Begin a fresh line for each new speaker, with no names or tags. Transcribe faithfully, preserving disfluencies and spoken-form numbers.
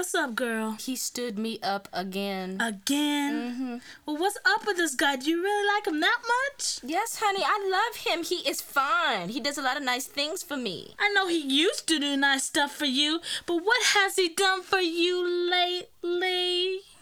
What's up, girl?
He stood me up again.
Again?
Mm-hmm.
Well, what's up with this guy? Do you really like him that much?
Yes, honey, I love him. He is fine. He does a lot of nice things for me.
I know he used to do nice stuff for you, but what has he done for you lately?